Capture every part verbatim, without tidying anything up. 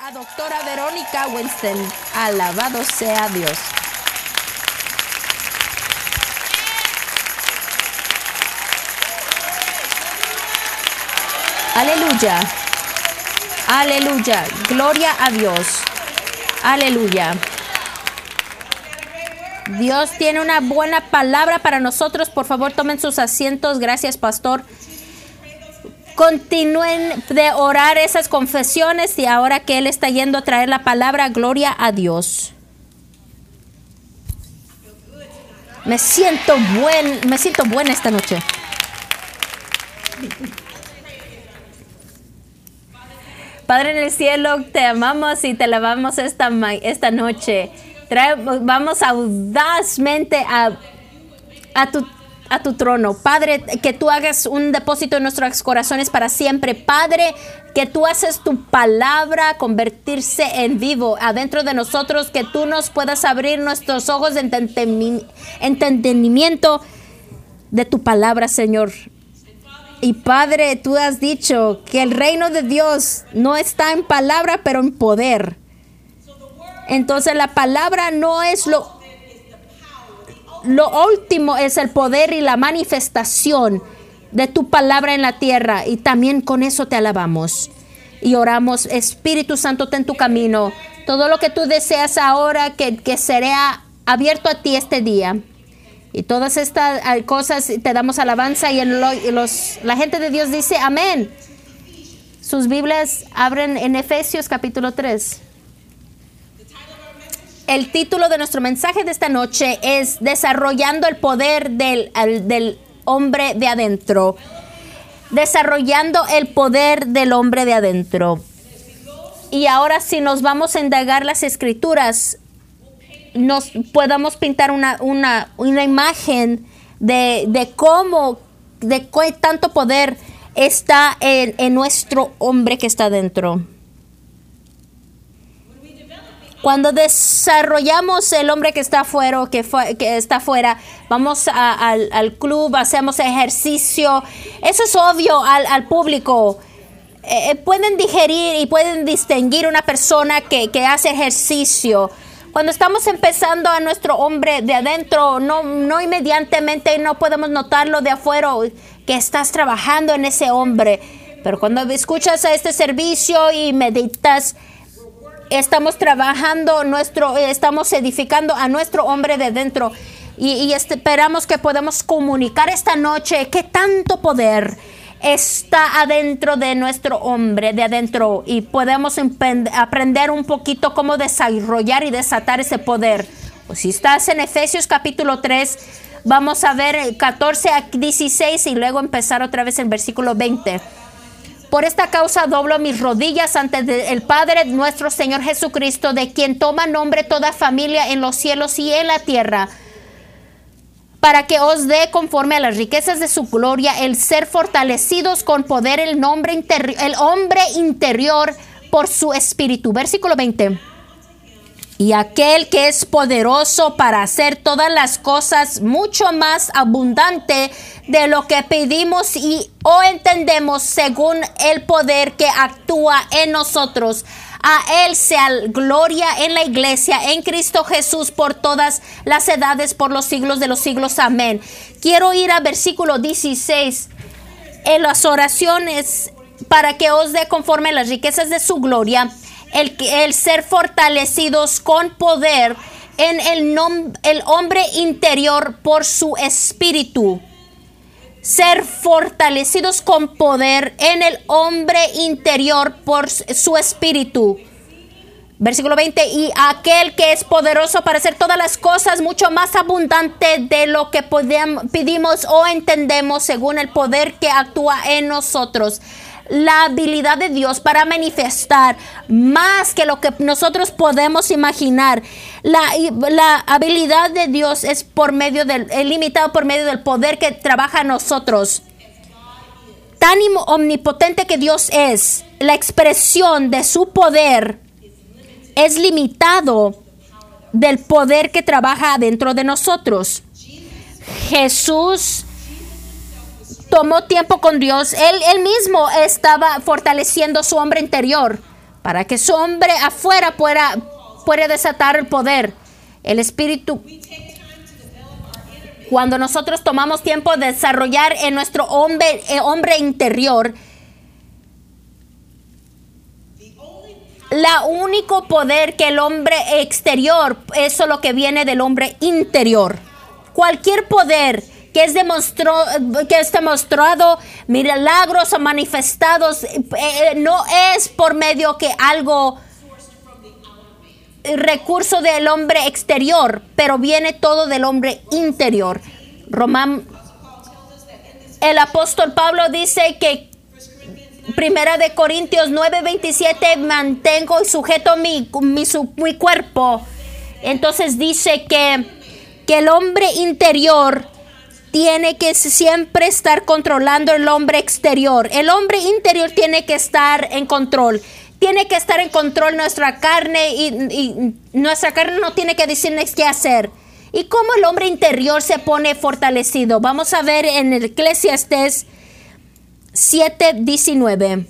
a doctora Verónica Winston. Alabado sea Dios. Aleluya. Aleluya. Gloria a Dios. Aleluya. Dios tiene una buena palabra para nosotros. Por favor, tomen sus asientos. Gracias, pastor. Continúen de orar esas confesiones y ahora que Él está yendo a traer la palabra, gloria a Dios. Me siento buen, me siento buena esta noche. Padre en el cielo, te amamos y te alabamos esta, esta noche. Trae, vamos audazmente a, a, tu, a tu trono. Padre, que tú hagas un depósito en nuestros corazones para siempre. Padre, que tú haces tu palabra convertirse en vivo adentro de nosotros. Que tú nos puedas abrir nuestros ojos de entendimiento de tu palabra, Señor. Y Padre, tú has dicho que el reino de Dios no está en palabra, pero en poder. Entonces la palabra no es lo, lo último, es el poder y la manifestación de tu palabra en la tierra. Y también con eso te alabamos. Y oramos, Espíritu Santo, ten tu camino. Todo lo que tú deseas ahora, que, que será abierto a ti este día. Y todas estas cosas te damos alabanza y en lo, los, la gente de Dios dice amén. Sus Biblias abren en Efesios capítulo tres. El título de nuestro mensaje de esta noche es Desarrollando el poder del, el, del hombre de adentro. Desarrollando el poder del hombre de adentro. Y ahora si nos vamos a indagar las escrituras, nos podamos pintar una, una, una imagen de, de cómo, de qué tanto poder está en, en nuestro hombre que está dentro. Cuando desarrollamos el hombre que está afuera, que, fue, que está afuera, vamos a, al, al club, hacemos ejercicio. Eso es obvio al, al público. Eh, pueden digerir y pueden distinguir una persona que, que hace ejercicio. Cuando estamos empezando a nuestro hombre de adentro, no, no inmediatamente no podemos notarlo de afuera que estás trabajando en ese hombre. Pero cuando escuchas a este servicio y meditas, estamos trabajando, nuestro, estamos edificando a nuestro hombre de dentro. Y, y esperamos que podamos comunicar esta noche qué tanto poder está adentro de nuestro hombre de adentro y podemos aprender un poquito cómo desarrollar y desatar ese poder. Pues si estás en Efesios capítulo tres, vamos a ver catorce a dieciséis y luego empezar otra vez en versículo veinte. Por esta causa doblo mis rodillas ante el Padre nuestro Señor Jesucristo, de quien toma nombre toda familia en los cielos y en la tierra, para que os dé conforme a las riquezas de su gloria el ser fortalecidos con poder el, nombre interi- el hombre interior por su espíritu. Versículo veinte. Y aquel que es poderoso para hacer todas las cosas mucho más abundante de lo que pedimos y o entendemos según el poder que actúa en nosotros. A Él sea gloria en la iglesia, en Cristo Jesús, por todas las edades, por los siglos de los siglos. Amén. Quiero ir a versículo dieciséis. En las oraciones, para que os dé conforme a las riquezas de su gloria, el, el ser fortalecidos con poder en el, nom, el hombre interior por su espíritu. Ser fortalecidos con poder en el hombre interior por su espíritu. Versículo veinte. Y aquel que es poderoso para hacer todas las cosas mucho más abundante de lo que podemos, pedimos o entendemos según el poder que actúa en nosotros. La habilidad de Dios para manifestar más que lo que nosotros podemos imaginar. La, la habilidad de Dios es por medio del, es limitado por medio del poder que trabaja en nosotros. Tan omnipotente que Dios es, la expresión de su poder es limitado del poder que trabaja dentro de nosotros. Jesús tomó tiempo con Dios. Él, él mismo estaba fortaleciendo su hombre interior para que su hombre afuera pueda, pueda desatar el poder. El espíritu. Cuando nosotros tomamos tiempo de desarrollar en nuestro hombre, eh, hombre interior, la único poder que el hombre exterior, eso es lo que viene del hombre interior. Cualquier poder que es, demostró, que es demostrado, milagros o manifestados, eh, no es por medio que algo, recurso del hombre exterior, pero viene todo del hombre interior. Román, el apóstol Pablo dice que Primera de Corintios nueve veintisiete, mantengo y sujeto mi, mi, su, mi cuerpo. Entonces dice que, que el hombre interior tiene que siempre estar controlando el hombre exterior. El hombre interior tiene que estar en control. Tiene que estar en control nuestra carne y, y nuestra carne no tiene que decirnos qué hacer. ¿Y cómo el hombre interior se pone fortalecido? Vamos a ver en el Eclesiastés siete diecinueve.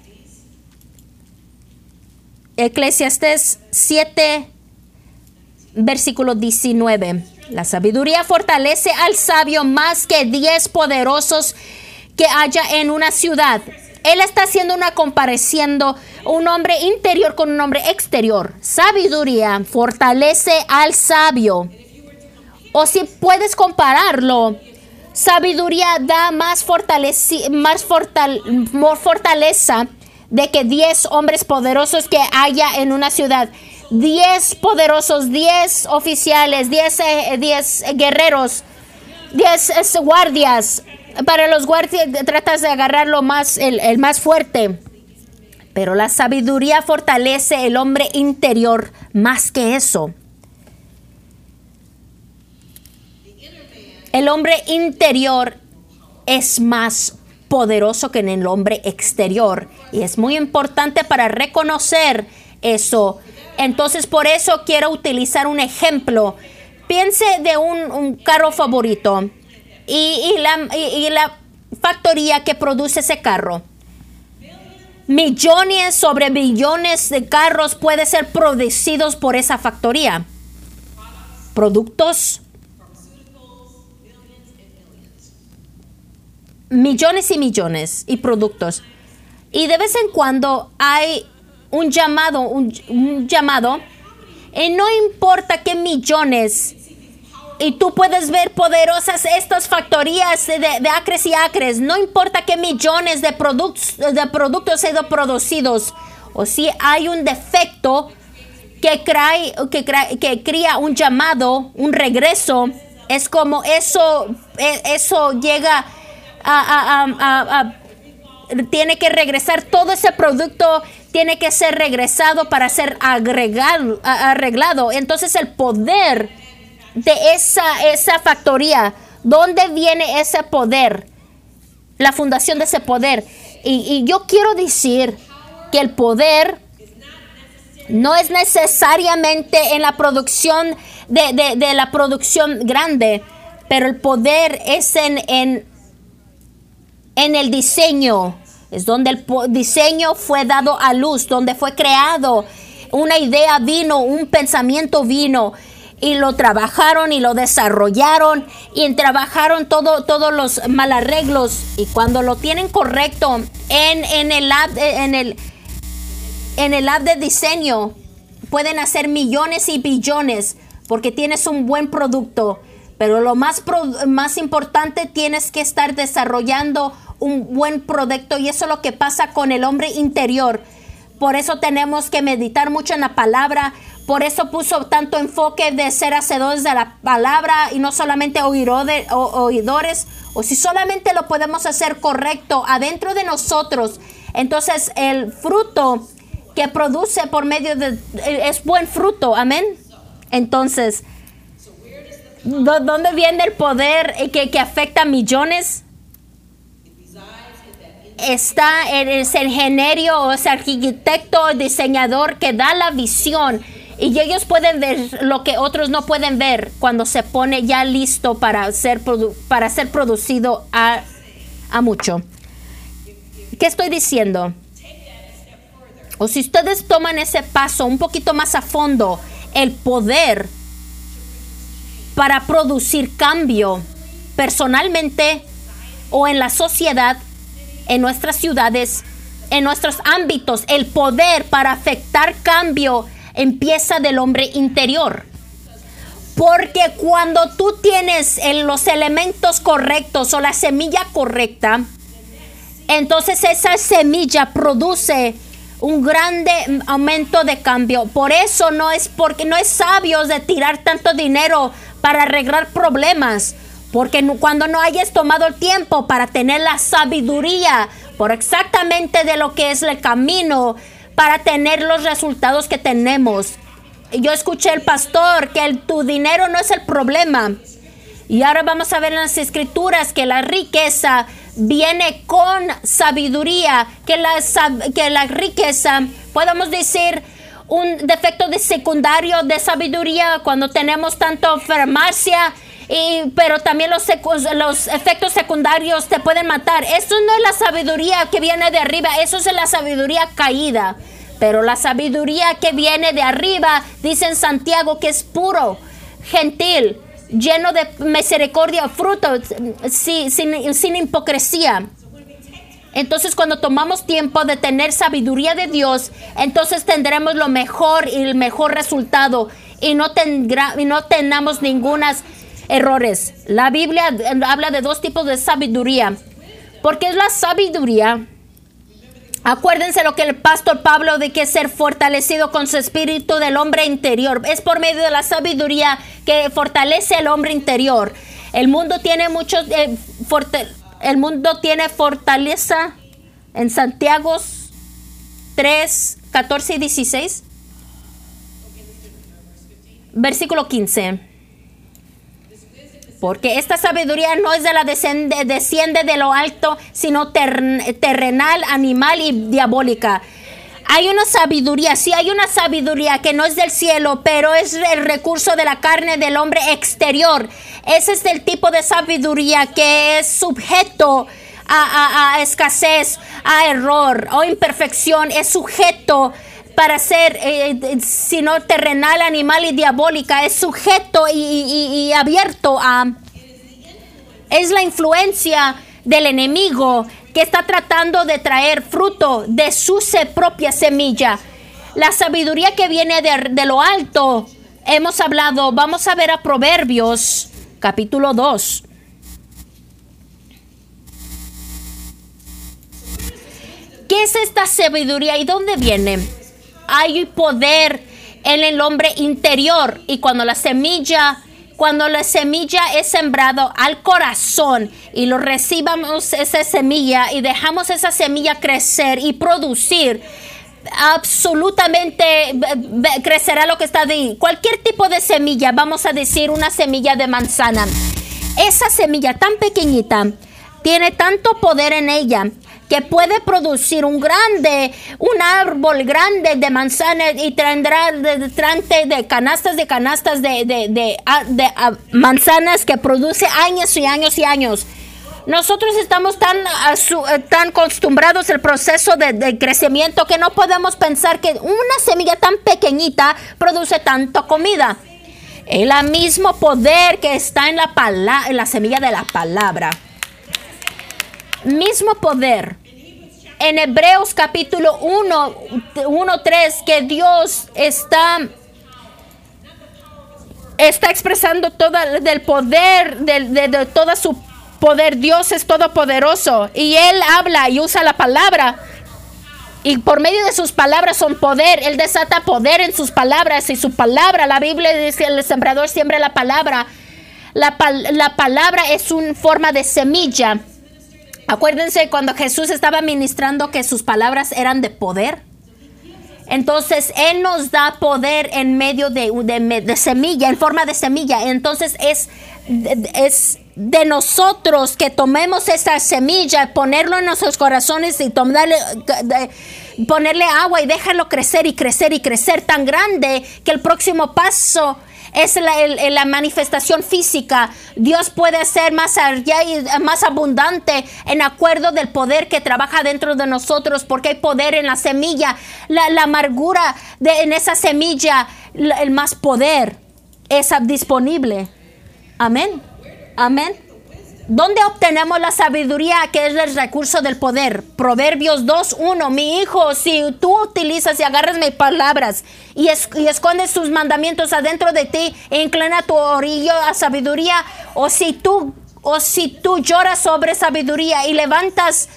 Eclesiastés siete, versículo diecinueve. La sabiduría fortalece al sabio más que diez poderosos que haya en una ciudad. Él está haciendo una compareciendo un hombre interior con un hombre exterior. Sabiduría fortalece al sabio. O si puedes compararlo, sabiduría da más, fortaleci- más fortal- fortaleza de que diez hombres poderosos que haya en una ciudad. diez poderosos, diez oficiales, diez, eh, diez guerreros, diez eh, guardias. Para los guardias tratas de agarrar lo más, el, el más fuerte. Pero la sabiduría fortalece el hombre interior más que eso. El hombre interior es más poderoso que en el hombre exterior. Y es muy importante para reconocer eso. Entonces, por eso quiero utilizar un ejemplo. Piense de un, un carro favorito y, y, la, y, y la factoría que produce ese carro. Millones sobre millones de carros pueden ser producidos por esa factoría. Productos. Millones y millones y productos. Y de vez en cuando hay un llamado, un, un llamado, y no importa qué millones, y tú puedes ver poderosas estas factorías de, de acres y acres, no importa qué millones de, produc- de productos han sido producidos, o si hay un defecto que, crea, que, crea, que crea un llamado, un regreso, es como eso, eso llega a, a, a, a tiene que regresar todo ese producto, tiene que ser regresado para ser agregado, arreglado. Entonces el poder de esa, esa factoría, ¿dónde viene ese poder? La fundación de ese poder. Y, y yo quiero decir que el poder no es necesariamente en la producción de, de, de la producción grande, pero el poder es en, en En el diseño, es donde el diseño fue dado a luz, donde fue creado, una idea vino, un pensamiento vino, y lo trabajaron y lo desarrollaron, y trabajaron todo, todos los malarreglos, y cuando lo tienen correcto en, en, el lab, en, el, en el lab de diseño, pueden hacer millones y billones, porque tienes un buen producto. Pero lo más, pro, más importante, tienes que estar desarrollando un buen producto, y eso es lo que pasa con el hombre interior. Por eso tenemos que meditar mucho en la palabra. Por eso puso tanto enfoque de ser hacedores de la palabra y no solamente oidores, o, oidores. O si solamente lo podemos hacer correcto adentro de nosotros, entonces el fruto que produce por medio de es buen fruto. Amén. Entonces, ¿dónde viene el poder que, que afecta a millones? Está es el ingeniero o ese arquitecto, diseñador que da la visión, y ellos pueden ver lo que otros no pueden ver cuando se pone ya listo para ser, produ- para ser producido a, a mucho. ¿Qué estoy diciendo? o si ustedes toman ese paso un poquito más a fondo, el poder para producir cambio personalmente o en la sociedad, en nuestras ciudades, en nuestros ámbitos, el poder para afectar cambio empieza del hombre interior. Porque cuando tú tienes el, los elementos correctos o la semilla correcta, entonces esa semilla produce un grande aumento de cambio. Por eso no es porque no es sabio de tirar tanto dinero para arreglar problemas. Porque no, cuando no hayas tomado el tiempo para tener la sabiduría por exactamente de lo que es el camino para tener los resultados que tenemos. Yo escuché el pastor que el, tu dinero no es el problema. Y ahora vamos a ver en las escrituras que la riqueza viene con sabiduría, que la, que la riqueza, podemos decir, un defecto de secundario de sabiduría cuando tenemos tanto farmacia, y, pero también los, los efectos secundarios te pueden matar. Esto no es la sabiduría que viene de arriba, eso es la sabiduría caída. Pero la sabiduría que viene de arriba, dice en Santiago, que es puro, gentil, lleno de misericordia, frutos, sin, sin, sin hipocresía. Entonces, cuando tomamos tiempo de tener sabiduría de Dios, entonces tendremos lo mejor y el mejor resultado y no, tendrá, y no tengamos ningunos errores. La Biblia habla de dos tipos de sabiduría. Porque es la sabiduría. Acuérdense lo que el pastor Pablo de que ser fortalecido con su espíritu del hombre interior. Es por medio de la sabiduría que fortalece el hombre interior. El mundo tiene muchos, eh, forte, el mundo tiene fortaleza en Santiago tres, catorce y dieciséis. Versículo quince. Porque esta sabiduría no es de la descende, desciende de lo alto, sino ter, terrenal, animal y diabólica. Hay una sabiduría, sí hay una sabiduría que no es del cielo, pero es el recurso de la carne del hombre exterior. Ese es el tipo de sabiduría que es sujeto a, a, a escasez, a error o imperfección, es sujeto para ser, eh, sino terrenal, animal y diabólica, es sujeto y, y, y abierto a, es la influencia del enemigo que está tratando de traer fruto de su propia semilla. La sabiduría que viene de, de lo alto, hemos hablado, vamos a ver a Proverbios, capítulo dos. ¿Qué es esta sabiduría y dónde viene? Hay poder en el hombre interior y cuando la semilla, cuando la semilla es sembrado al corazón y lo recibamos esa semilla y dejamos esa semilla crecer y producir, absolutamente crecerá lo que está ahí. Cualquier tipo de semilla, vamos a decir una semilla de manzana. Esa semilla tan pequeñita tiene tanto poder en ella que puede producir un grande, un árbol grande de manzanas y tendrá de, de, de canastas de canastas de, de, de, de, de uh, manzanas que produce años y años y años. Nosotros estamos tan, uh, su, uh, tan acostumbrados al proceso de, de crecimiento que no podemos pensar que una semilla tan pequeñita produce tanta comida. El mismo poder que está en la, pala- en la semilla de la palabra. Mismo poder. En Hebreos capítulo uno, uno, tres, que Dios está, está expresando todo el poder, de, de, de todo su poder. Dios es todopoderoso y Él habla y usa la palabra. Y por medio de sus palabras son poder. Él desata poder en sus palabras y su palabra. La Biblia dice el sembrador siembra la palabra. La, la palabra es una forma de semilla. Acuérdense cuando Jesús estaba ministrando que sus palabras eran de poder. Entonces, Él nos da poder en medio de, de, de semilla, en forma de semilla. Entonces, es, es de nosotros que tomemos esa semilla, ponerlo en nuestros corazones y tomarle, ponerle agua y dejarlo crecer y crecer y crecer tan grande que el próximo paso es la, el, la manifestación física. Dios puede ser más allá y más abundante en acuerdo del poder que trabaja dentro de nosotros, porque hay poder en la semilla, la, la amargura de, en esa semilla, la, el más poder es disponible. Amén. Amén. ¿Dónde obtenemos la sabiduría, que es el recurso del poder? Proverbios dos uno. Mi hijo, si tú utilizas y agarras mis palabras y, es, y escondes sus mandamientos adentro de ti e inclina tu orillo a sabiduría, o si tú, o si tú lloras sobre sabiduría y levantas,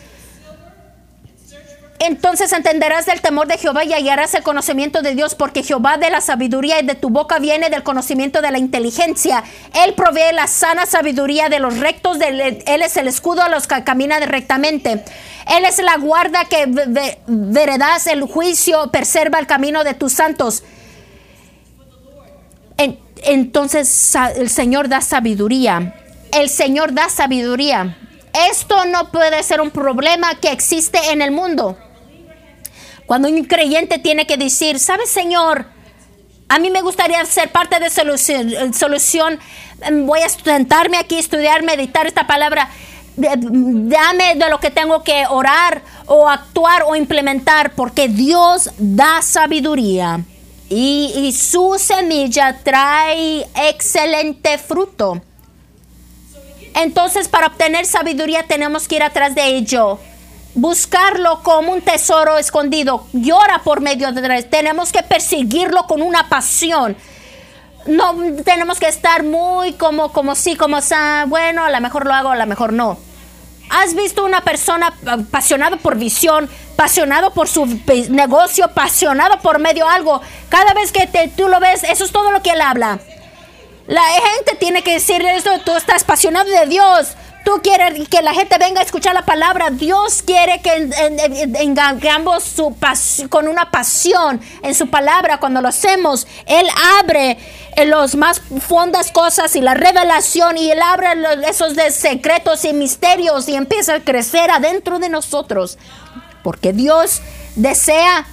entonces entenderás del temor de Jehová y hallarás el conocimiento de Dios, porque Jehová de la sabiduría y de tu boca viene del conocimiento de la inteligencia. Él provee la sana sabiduría de los rectos, de, Él es el escudo a los que caminan rectamente. Él es la guarda que ve, veredas el juicio, preserva el camino de tus santos. En, entonces el Señor da sabiduría. El Señor da sabiduría. Esto no puede ser un problema que existe en el mundo. Cuando un creyente tiene que decir, ¿sabes, Señor? A mí me gustaría ser parte de solución. solución. Voy a sentarme aquí, estudiar, meditar esta palabra. Dame de lo que tengo que orar o actuar o implementar, porque Dios da sabiduría. Y, y su semilla trae excelente fruto. Entonces, para obtener sabiduría tenemos que ir atrás de ello. Buscarlo como un tesoro escondido. Llora por medio de él. Tenemos que perseguirlo con una pasión. No tenemos que estar muy como, como sí, como ah, bueno, a lo mejor lo hago, a lo mejor no. ¿Has visto una persona apasionada por visión, apasionado por su negocio, apasionado por medio de algo? Cada vez que te, tú lo ves, eso es todo lo que él habla. La gente tiene que decirle esto: tú estás apasionado de Dios. Tú quieres que la gente venga a escuchar la palabra. Dios quiere que engangamos su pas- con una pasión en su palabra. Cuando lo hacemos, Él abre las más fondas cosas y la revelación, y Él abre los, esos de secretos y misterios, y empieza a crecer adentro de nosotros. Porque Dios desea,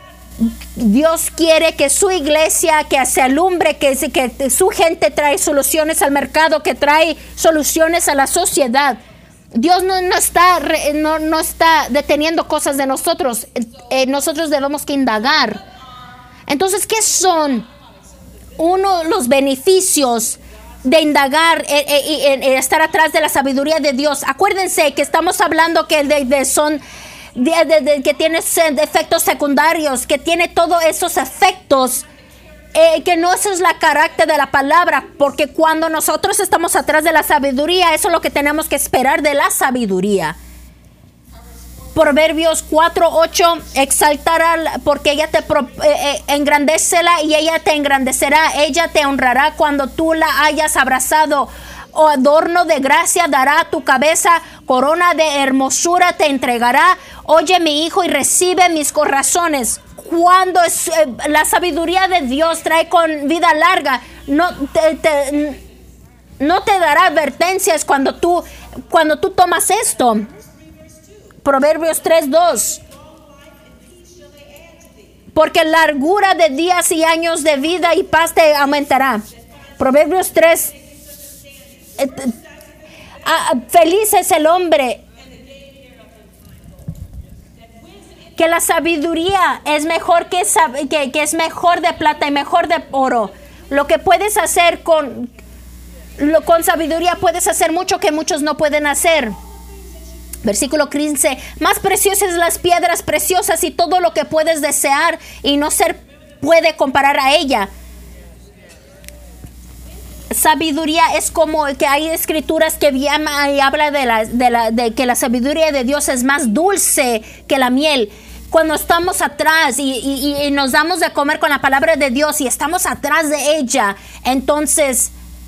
Dios quiere que su iglesia, que se alumbre, que, que su gente trae soluciones al mercado, que trae soluciones a la sociedad. Dios no, no, está, no, no está deteniendo cosas de nosotros. Eh, nosotros debemos que indagar. Entonces, ¿qué son uno los beneficios de indagar y eh, eh, eh, estar atrás de la sabiduría de Dios? Acuérdense que estamos hablando que de, de son... De, de, de, que tiene efectos secundarios, que tiene todos esos efectos, eh, que no eso es la carácter de la palabra, porque cuando nosotros estamos atrás de la sabiduría, eso es lo que tenemos que esperar de la sabiduría. Proverbios cuatro ocho, exaltará porque ella te pro, eh, eh, engrandécela y ella te engrandecerá, ella te honrará cuando tú la hayas abrazado. O adorno de gracia dará a tu cabeza, corona de hermosura te entregará. Oye, mi hijo, y recibe mis corazones. Cuando es, eh, la sabiduría de Dios trae con vida larga, no te, te, no te dará advertencias cuando tú, cuando tú tomas esto. Proverbios tres dos. Porque largura de días y años de vida y paz te aumentará. Proverbios tres. Eh, ah, feliz es el hombre que la sabiduría es mejor que, que, que es mejor de plata y mejor de oro. Lo que puedes hacer con, lo, con sabiduría, puedes hacer mucho que muchos no pueden hacer. Versículo quince. Más preciosas las piedras preciosas y todo lo que puedes desear y no se puede comparar a ella. Sabiduría es como que hay escrituras que llama y habla de, la, de, la, de que la sabiduría de Dios es más dulce que la miel. Cuando estamos atrás y, y, y nos damos de comer con la palabra de Dios y estamos atrás de ella, entonces,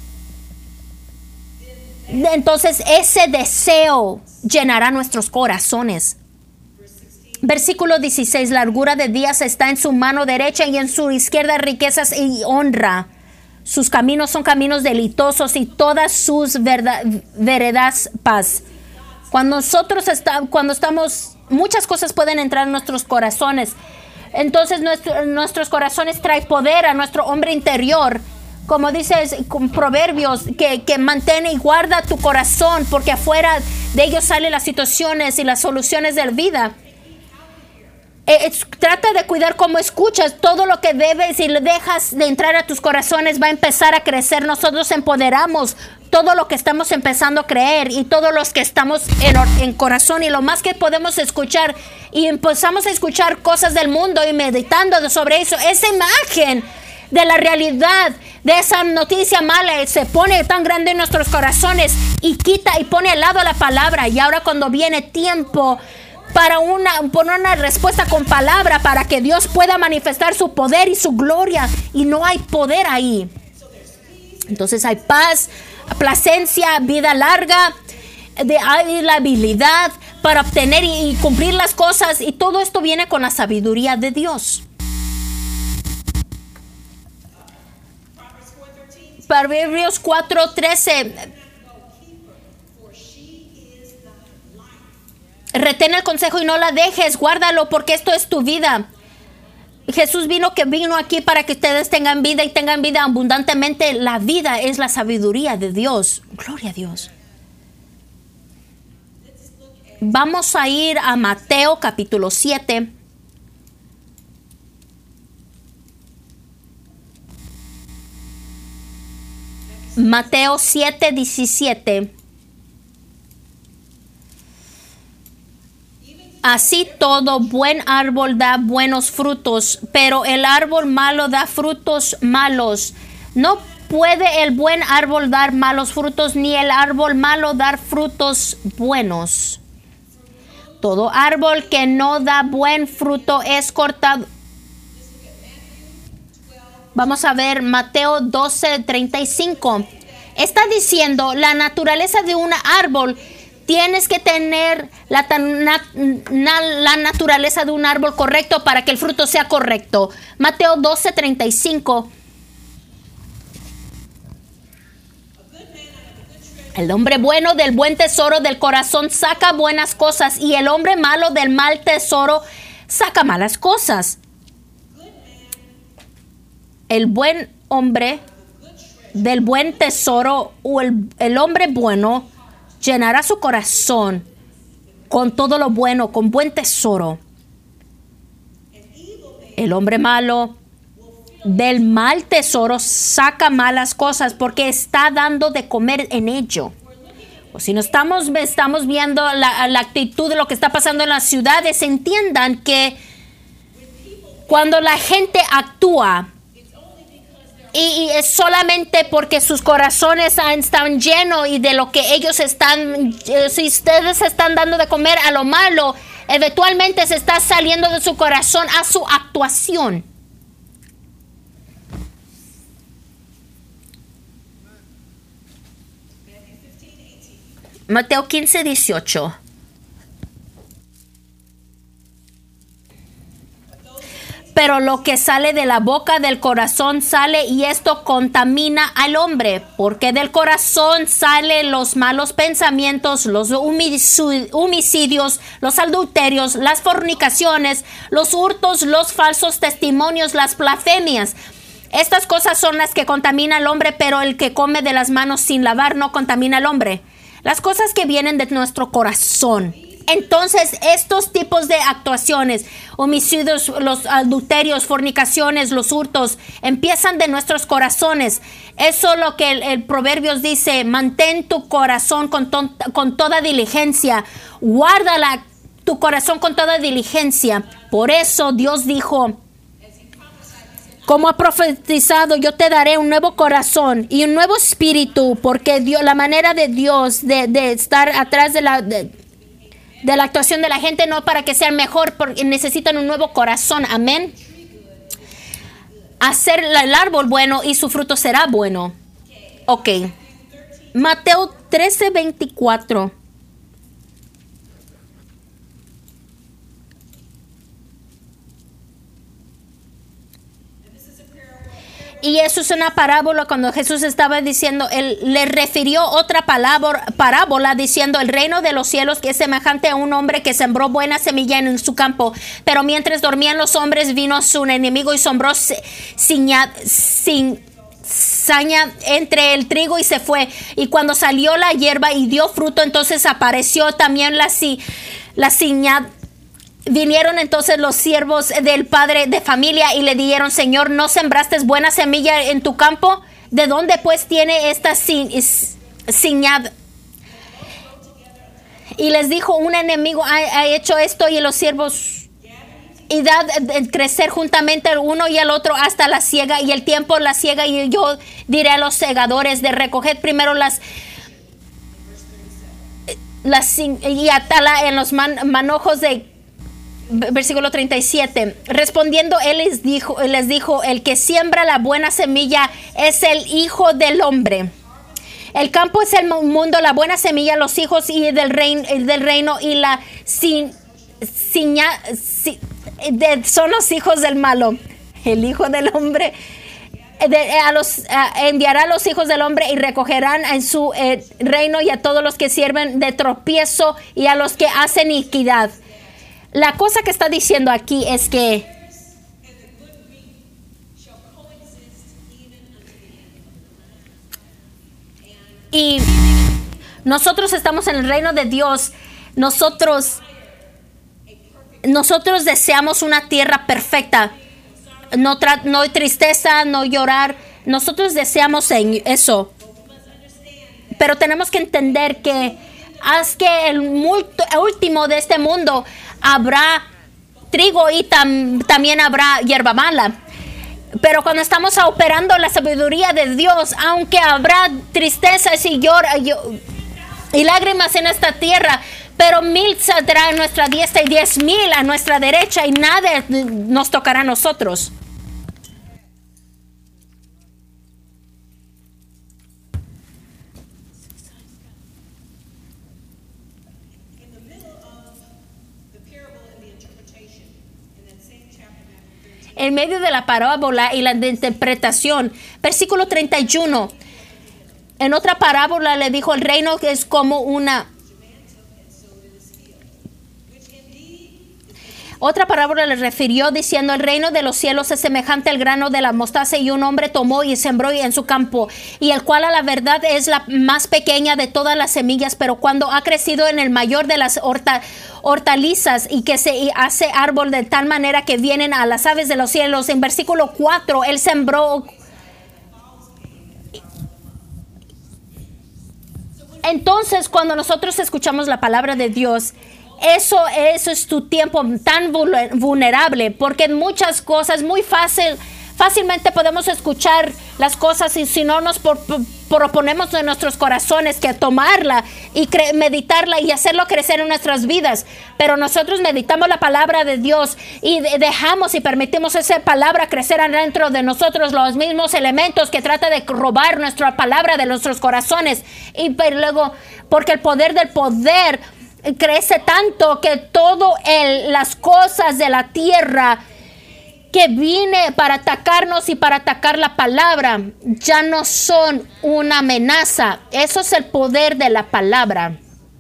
entonces ese deseo llenará nuestros corazones. Versículo dieciséis. Largura de días está en su mano derecha y en su izquierda riquezas y honra. Sus caminos son caminos deleitosos y todas sus verdad, veredas paz. Cuando nosotros está, cuando estamos, muchas cosas pueden entrar en nuestros corazones. Entonces nuestro, nuestros corazones traen poder a nuestro hombre interior. Como dices con Proverbios, que, que mantén y guarda tu corazón, porque afuera de ellos salen las situaciones y las soluciones de la vida. Eh, es, trata de cuidar cómo escuchas. Todo lo que debes y le dejas de entrar a tus corazones va a empezar a crecer. Nosotros empoderamos todo lo que estamos empezando a creer y todos los que estamos en, en corazón, y lo más que podemos escuchar, y empezamos a escuchar cosas del mundo y meditando sobre eso, esa imagen de la realidad, de esa noticia mala, se pone tan grande en nuestros corazones y quita y pone al lado la palabra. Y ahora cuando viene tiempo para una, poner una respuesta con palabra, para que Dios pueda manifestar su poder y su gloria, y no hay poder ahí. Entonces hay paz, placencia, vida larga, de, hay la habilidad para obtener y, y cumplir las cosas, y todo esto viene con la sabiduría de Dios. Proverbios cuatro trece. Retén el consejo y no la dejes, guárdalo, porque esto es tu vida. Jesús vino que vino aquí para que ustedes tengan vida y tengan vida abundantemente. La vida es la sabiduría de Dios. Gloria a Dios. Vamos a ir a Mateo capítulo siete. Mateo siete diecisiete. Así todo buen árbol da buenos frutos, pero el árbol malo da frutos malos. No puede el buen árbol dar malos frutos, ni el árbol malo dar frutos buenos. Todo árbol que no da buen fruto es cortado. Vamos a ver Mateo doce treinta y cinco. Está diciendo, la naturaleza de un árbol, tienes que tener la, na, na, la naturaleza de un árbol correcto para que el fruto sea correcto. Mateo doce treinta y cinco. El hombre bueno del buen tesoro del corazón saca buenas cosas, y el hombre malo del mal tesoro saca malas cosas. El buen hombre del buen tesoro, o el, el hombre bueno, llenará su corazón con todo lo bueno, con buen tesoro. El hombre malo del mal tesoro saca malas cosas, porque está dando de comer en ello. O si no estamos, estamos viendo la, la actitud de lo que está pasando en las ciudades, entiendan que cuando la gente actúa, Y, y es solamente porque sus corazones están llenos y de lo que ellos están, si ustedes están dando de comer a lo malo, eventualmente se está saliendo de su corazón a su actuación. Mateo quince dieciocho. Pero lo que sale de la boca del corazón sale, y esto contamina al hombre, porque del corazón salen los malos pensamientos, los homicidios, los adulterios, las fornicaciones, los hurtos, los falsos testimonios, las blasfemias. Estas cosas son las que contaminan al hombre, pero el que come de las manos sin lavar no contamina al hombre. Las cosas que vienen de nuestro corazón. Entonces, estos tipos de actuaciones, homicidios, los adulterios, fornicaciones, los hurtos, empiezan de nuestros corazones. Eso es lo que el, el Proverbios dice: mantén tu corazón con, to con toda diligencia, guárdala tu corazón con toda diligencia. Por eso Dios dijo, como ha profetizado, yo te daré un nuevo corazón y un nuevo espíritu, porque Dios, la manera de Dios de, de estar atrás de la... De, de la actuación de la gente, no para que sean mejor, porque necesitan un nuevo corazón. Amén. Hacer el árbol bueno y su fruto será bueno. Ok. Mateo trece veinticuatro. Y eso es una parábola. Cuando Jesús estaba diciendo, él le refirió otra palabra, parábola diciendo: el reino de los cielos que es semejante a un hombre que sembró buena semilla en su campo, pero mientras dormían los hombres vino su enemigo y sembró ciña, sin, saña entre el trigo y se fue. Y cuando salió la hierba y dio fruto, entonces apareció también la, la ciña. Vinieron entonces los siervos del padre de familia y le dijeron: Señor, ¿no sembraste buena semilla en tu campo? ¿De dónde pues tiene esta ciñad? Y les dijo: un enemigo ha, ha hecho esto. Y los siervos, y dad crecer juntamente el uno y el otro hasta la siega, y el tiempo la siega. Y yo diré a los segadores de recoged primero las las y atala en los man, manojos de. Versículo treinta y siete. Respondiendo él les dijo, les dijo: el que siembra la buena semilla es el Hijo del Hombre. El campo es el mundo, la buena semilla, los hijos y del reino, del reino y la sin, ciña, sin, de, son los hijos del malo. El Hijo del Hombre de, a los, a, enviará a los hijos del hombre y recogerán en su eh, reino y a todos los que sirven de tropiezo y a los que hacen iniquidad. La cosa que está diciendo aquí es que y nosotros estamos en el reino de Dios. Nosotros nosotros deseamos una tierra perfecta. No, tra- no hay tristeza, no llorar. Nosotros deseamos eso. Pero tenemos que entender que haz que el último de este mundo habrá trigo y tam, también habrá hierba mala. Pero cuando estamos operando la sabiduría de Dios, aunque habrá tristezas y llora y lágrimas en esta tierra, pero mil saldrá a nuestra diestra y diez mil a nuestra derecha, y nada nos tocará a nosotros. En medio de la parábola y la interpretación, versículo treinta y uno. En otra parábola le dijo: el reino que es como una. Otra parábola le refirió diciendo: el reino de los cielos es semejante al grano de la mostaza, y un hombre tomó y sembró en su campo, y el cual a la verdad es la más pequeña de todas las semillas, pero cuando ha crecido en el mayor de las horta, hortalizas y que se hace árbol de tal manera que vienen a las aves de los cielos. En versículo cuatro, él sembró. Entonces, cuando nosotros escuchamos la palabra de Dios, Eso, eso es tu tiempo tan vulnerable, porque en muchas cosas muy fácil, fácilmente podemos escuchar las cosas, y si no nos por, por, proponemos en nuestros corazones que tomarla y cre, meditarla y hacerlo crecer en nuestras vidas. Pero nosotros meditamos la palabra de Dios y de, dejamos y permitimos esa palabra crecer adentro de nosotros, los mismos elementos que trata de robar nuestra palabra de nuestros corazones. Y pero luego, porque el poder del poder crece tanto que todo el, las cosas de la tierra que viene para atacarnos y para atacar la palabra ya no son una amenaza. Eso es el poder de la palabra.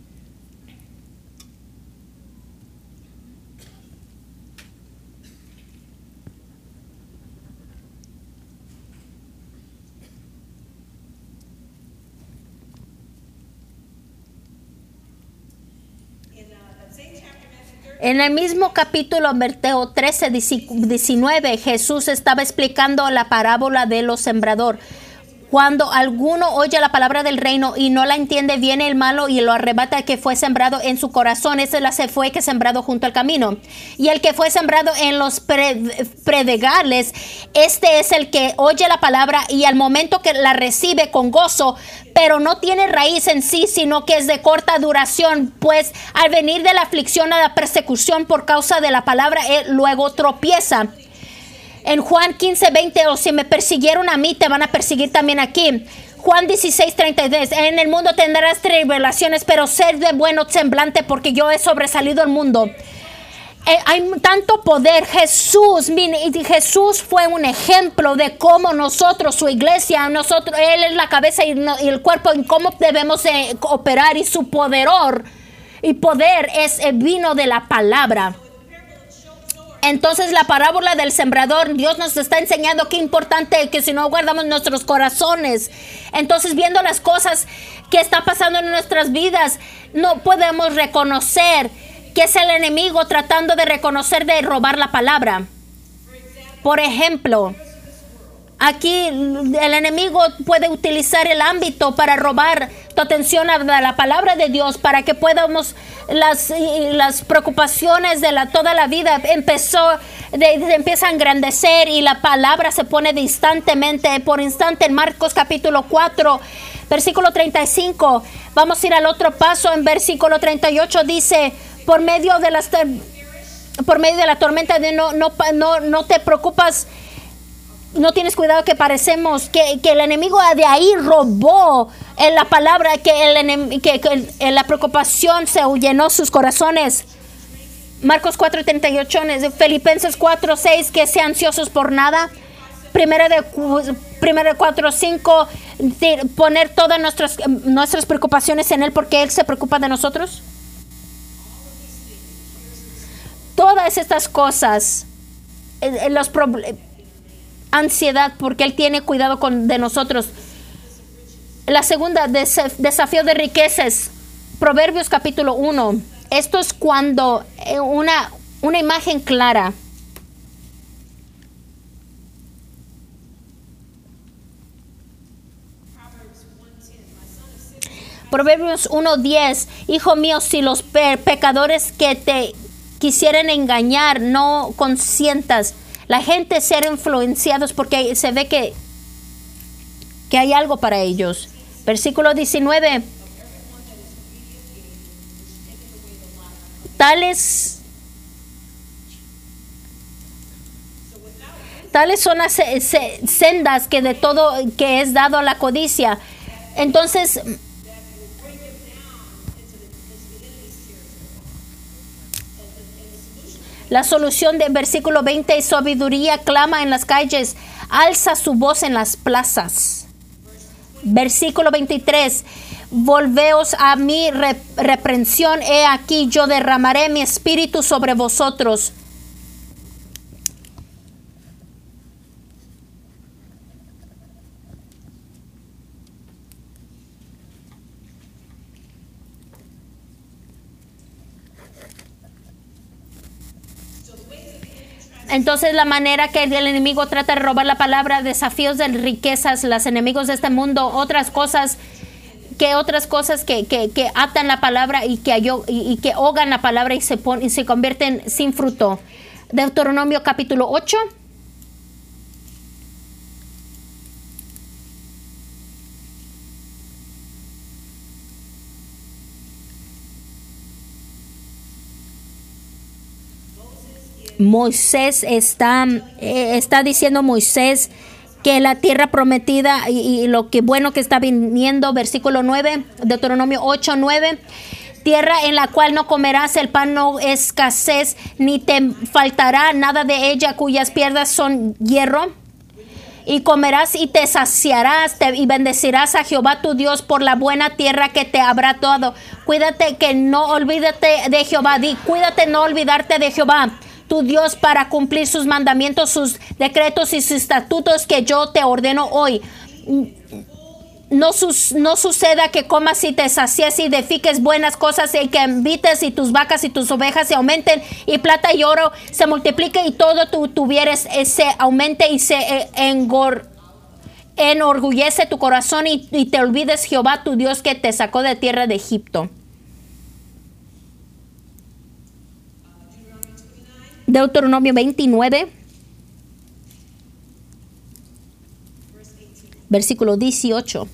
En el mismo capítulo, Mateo trece, diecinueve, Jesús estaba explicando la parábola de los sembradores. Cuando alguno oye la palabra del reino y no la entiende, viene el malo y lo arrebata el que fue sembrado en su corazón. Ese la se fue que sembrado junto al camino. Y el que fue sembrado en los pre, predegales, este es el que oye la palabra y al momento que la recibe con gozo, pero no tiene raíz en sí, sino que es de corta duración, pues al venir de la aflicción a la persecución por causa de la palabra, él luego tropieza. En Juan quince, veinte, o si me persiguieron a mí, te van a perseguir también aquí. Juan dieciséis, treinta y tres, en el mundo tendrás tribulaciones, pero sed de bueno semblante, porque yo he sobresalido el mundo. Eh, hay tanto poder. Jesús, Jesús fue un ejemplo de cómo nosotros, su iglesia, nosotros, Él es la cabeza y, no, y el cuerpo, en cómo debemos eh, operar, y su poder y poder es eh, vino de la palabra. Entonces la parábola del sembrador, Dios nos está enseñando qué importante que si no guardamos nuestros corazones, entonces viendo las cosas que está pasando en nuestras vidas, no podemos reconocer que es el enemigo tratando de reconocer, de robar la palabra. Por ejemplo, aquí el enemigo puede utilizar el ámbito para robar tu atención a la palabra de Dios, para que podamos, las, las preocupaciones de la, toda la vida empezó, de, de, empieza a engrandecer, y la palabra se pone distantemente, por instante. En Marcos capítulo cuatro, versículo treinta y cinco, vamos a ir al otro paso. En versículo treinta y ocho dice, por medio de las por medio de la tormenta, de no, no, no, no te preocupas, no tienes cuidado que parecemos, que, que el enemigo de ahí robó en la palabra, que, el, que, que el, la preocupación se llenó sus corazones. Marcos cuatro treinta y ocho, Filipenses cuatro seis, que sean ansiosos por nada. Primera de, primera de cuatro cinco, poner todas nuestras, nuestras preocupaciones en Él, porque Él se preocupa de nosotros. Todas estas cosas, los problemas, ansiedad, porque Él tiene cuidado con, de nosotros. La segunda, des, desafío de riquezas, Proverbios capítulo uno. Esto es cuando una, una imagen clara. Proverbios uno diez, hijo mío, si los pe- pecadores que te quisieren engañar no consientas. La gente ser influenciados porque se ve que, que hay algo para ellos. Versículo diecinueve. Tales, tales son las se, se, sendas que de todo que es dado a la codicia. Entonces, la solución del versículo veinte, sabiduría clama en las calles, alza su voz en las plazas. Versículo veintitrés, volveos a mi rep- reprensión, he aquí yo derramaré mi espíritu sobre vosotros. Entonces la manera que el enemigo trata de robar la palabra, desafíos de riquezas, los enemigos de este mundo, otras cosas que otras cosas que, que, que atan la palabra y que, y, y que ahogan la palabra y se, pon, y se convierten sin fruto. Deuteronomio capítulo ocho. Moisés está, eh, está diciendo Moisés que la tierra prometida y, y lo que bueno que está viniendo, versículo nueve, Deuteronomio ocho, nueve, tierra en la cual no comerás, el pan no escasez, ni te faltará nada de ella, cuyas piedras son hierro, y comerás y te saciarás te, y bendecirás a Jehová tu Dios por la buena tierra que te habrá dado. Cuídate que no olvídate de Jehová, di, cuídate no olvidarte de Jehová tu Dios, para cumplir sus mandamientos, sus decretos y sus estatutos que yo te ordeno hoy. No, sus, no suceda que comas y te sacies y edifiques buenas cosas, y que invites y tus vacas y tus ovejas se aumenten, y plata y oro se multiplique, y todo tu tuvieres eh, se aumente y se eh, engor, enorgullece tu corazón, y, y te olvides Jehová tu Dios que te sacó de tierra de Egipto. Deuteronomio veintinueve, versículo dieciocho.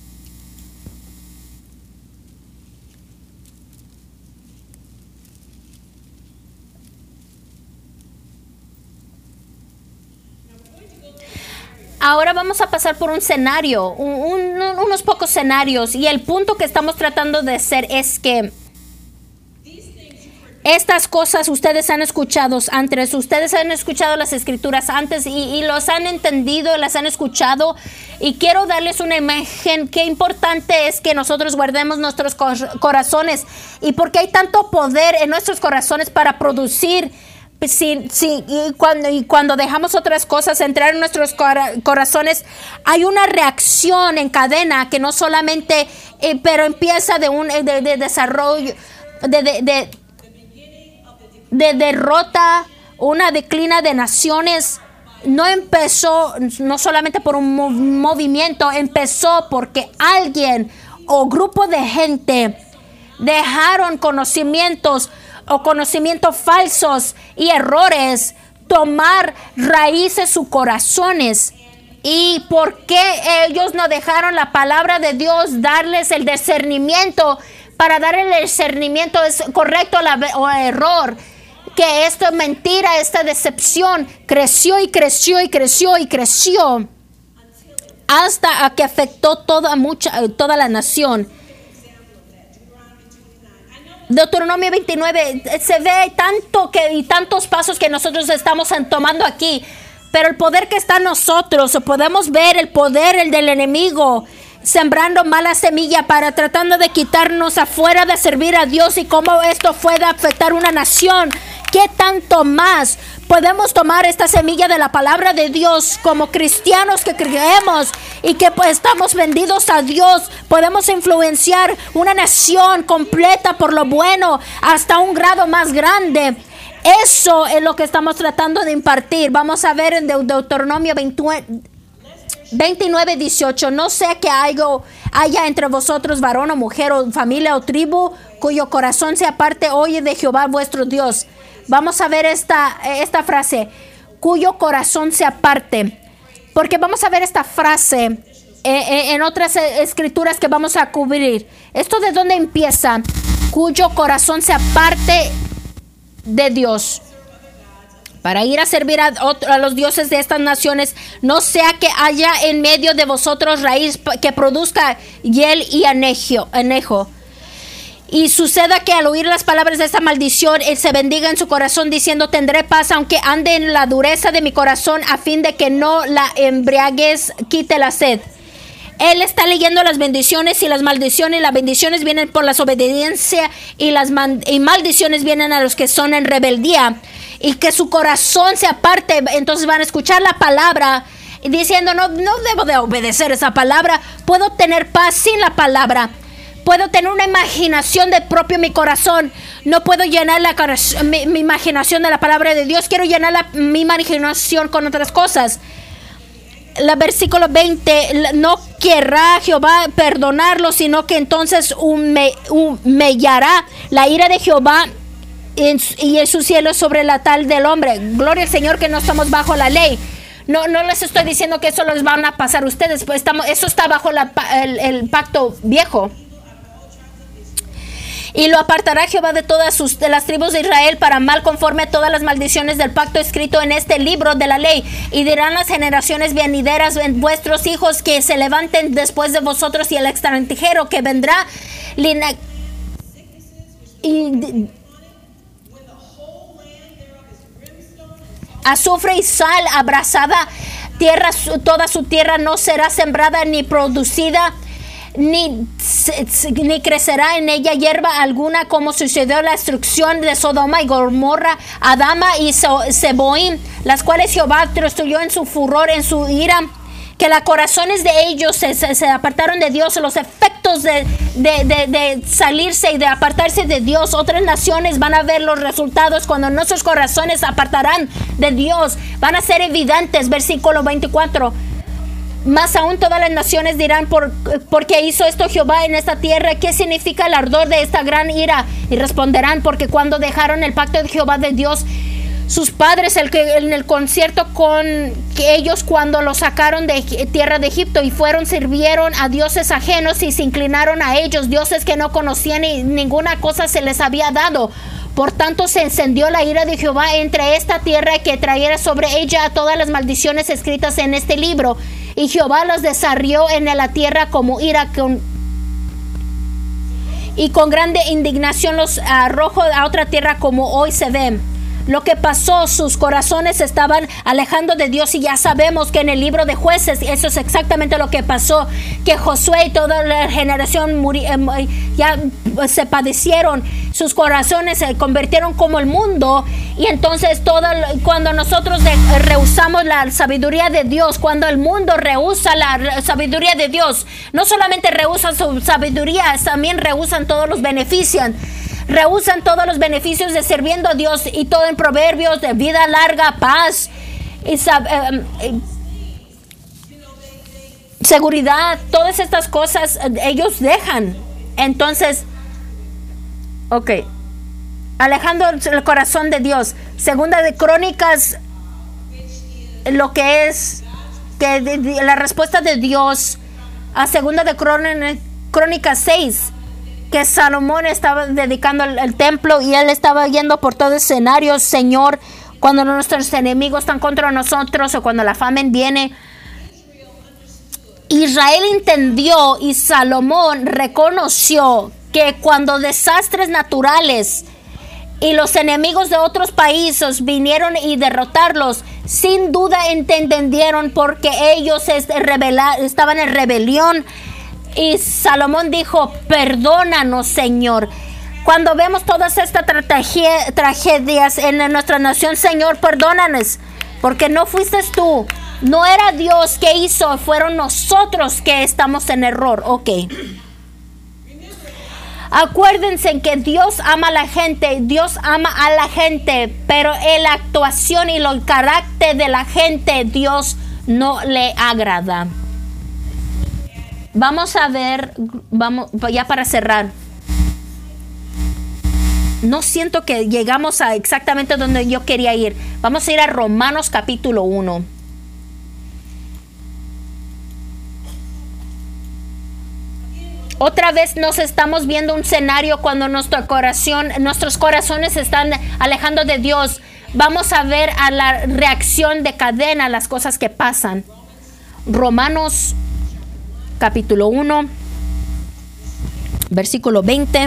Ahora vamos a pasar por un escenario, un, un, unos pocos escenarios, y el punto que estamos tratando de hacer es que Estas cosas ustedes han escuchado antes, ustedes han escuchado las escrituras antes y, y los han entendido, las han escuchado. Y quiero darles una imagen. Qué importante es que nosotros guardemos nuestros cor- corazones. Y porque hay tanto poder en nuestros corazones para producir. Sí, sí, y, cuando, y cuando dejamos otras cosas entrar en nuestros cora- corazones, hay una reacción en cadena que no solamente, eh, pero empieza de un de, de desarrollo, de, de, de de derrota, una declina de naciones. No empezó no solamente por un mov- movimiento, empezó porque alguien o grupo de gente dejaron conocimientos o conocimientos falsos y errores tomar raíces en sus corazones. ¿Y por qué ellos no dejaron la palabra de Dios darles el discernimiento para dar el discernimiento es correcto la, o error? Que esta mentira, esta decepción creció y creció y creció y creció hasta que afectó toda, mucha, toda la nación. Deuteronomio veintinueve, se ve tanto que, y tantos pasos que nosotros estamos tomando aquí, pero el poder que está en nosotros, podemos ver el poder el del enemigo sembrando mala semilla para tratando de quitarnos afuera de servir a Dios, y cómo esto puede afectar una nación. ¿Qué tanto más podemos tomar esta semilla de la palabra de Dios como cristianos que creemos y que pues estamos vendidos a Dios? Podemos influenciar una nación completa por lo bueno hasta un grado más grande. Eso es lo que estamos tratando de impartir. Vamos a ver en Deuteronomio veintinueve, dieciocho. No sé que algo haya entre vosotros varón o mujer o familia o tribu cuyo corazón se aparte hoy de Jehová vuestro Dios. Vamos a ver esta, esta frase, cuyo corazón se aparte, porque vamos a ver esta frase eh, eh, en otras escrituras que vamos a cubrir. ¿Esto de dónde empieza? Cuyo corazón se aparte de Dios para ir a servir a, a los dioses de estas naciones, no sea que haya en medio de vosotros raíz que produzca hiel y anejo. anejo. Y suceda que al oír las palabras de esta maldición, él se bendiga en su corazón diciendo, tendré paz aunque ande en la dureza de mi corazón, a fin de que no la embriaguez quite la sed. Él está leyendo las bendiciones y las maldiciones. Las bendiciones vienen por la obediencia y las y maldiciones vienen a los que son en rebeldía. Y que su corazón se aparte. Entonces van a escuchar la palabra diciendo, no, no debo de obedecer esa palabra. Puedo tener paz sin la palabra. Puedo tener una imaginación de propio mi corazón. No puedo llenar la, mi, mi imaginación de la palabra de Dios. Quiero llenar la, mi imaginación con otras cosas. El versículo veinte, no querrá Jehová perdonarlo, sino que entonces humillará la ira de Jehová en, y en su cielo sobre la tal del hombre. Gloria al Señor que no estamos bajo la ley. No, no les estoy diciendo que eso les van a pasar a ustedes, pues estamos, eso está bajo la, el, el pacto viejo. Y lo apartará Jehová de todas sus, de las tribus de Israel para mal, conforme a todas las maldiciones del pacto escrito en este libro de la ley. Y dirán las generaciones venideras en vuestros hijos que se levanten después de vosotros, y el extranjero que vendrá lina, y, azufre y sal abrasada, tierra, toda su tierra no será sembrada ni producida, Ni, ni crecerá en ella hierba alguna, como sucedió la destrucción de Sodoma y Gomorra, Adama y Zeboim, las cuales Jehová destruyó en su furor, en su ira, que los corazones de ellos se, se, se apartaron de Dios. Los efectos de, de, de, de salirse y de apartarse de Dios, otras naciones van a ver los resultados cuando nuestros corazones se apartarán de Dios, van a ser evidentes. Versículo veinticuatro. Más aún todas las naciones dirán, ¿por, ¿por qué hizo esto Jehová en esta tierra? ¿Qué significa el ardor de esta gran ira? Y responderán, porque cuando dejaron el pacto de Jehová de Dios, sus padres, el que, en el concierto con que ellos cuando los sacaron de tierra de Egipto, y fueron, sirvieron a dioses ajenos y se inclinaron a ellos, dioses que no conocían y ninguna cosa se les había dado. Por tanto se encendió la ira de Jehová entre esta tierra, que trayera sobre ella todas las maldiciones escritas en este libro. Y Jehová los desarrió en la tierra como ira con, y con grande indignación los arrojó a otra tierra como hoy se ve. Lo que pasó, sus corazones se estaban alejando de Dios, y ya sabemos que en el libro de Jueces eso es exactamente lo que pasó, que Josué y toda la generación muri, eh, ya se padecieron, sus corazones se convirtieron como el mundo, y entonces todo, cuando nosotros de, rehusamos la sabiduría de Dios, cuando el mundo rehúsa la sabiduría de Dios, no solamente rehusan su sabiduría, también rehusan todos los beneficios. Rehusan todos los beneficios de sirviendo a Dios, y todo en proverbios de vida larga, paz y eh, eh, seguridad, todas estas cosas ellos dejan. Entonces, ok, alejando el corazón de Dios. Segunda de Crónicas, lo que es que de, de, la respuesta de Dios a Segunda de Crónicas seis, que Salomón estaba dedicando el, el templo, y él estaba yendo por todo escenario. Señor, cuando nuestros enemigos están contra nosotros, o cuando la famine viene, Israel entendió y Salomón reconoció que cuando desastres naturales y los enemigos de otros países vinieron y derrotarlos, sin duda entendieron, porque ellos es, rebela, estaban en rebelión. Y Salomón dijo: perdónanos, Señor. Cuando vemos todas estas trage- tragedias en nuestra nación, Señor, perdónanos, porque no fuiste tú, no era Dios que hizo, fueron nosotros que estamos en error. Ok. Acuérdense que Dios ama a la gente, Dios ama a la gente, pero en la actuación y el carácter de la gente, Dios no le agrada. Vamos a ver, vamos ya para cerrar. No siento que llegamos a exactamente donde yo quería ir. Vamos a ir a Romanos capítulo uno. Otra vez nos estamos viendo un escenario cuando nuestro corazón, nuestros corazones se están alejando de Dios. Vamos a ver a la reacción de cadena a las cosas que pasan. Romanos capítulo uno, versículo veinte.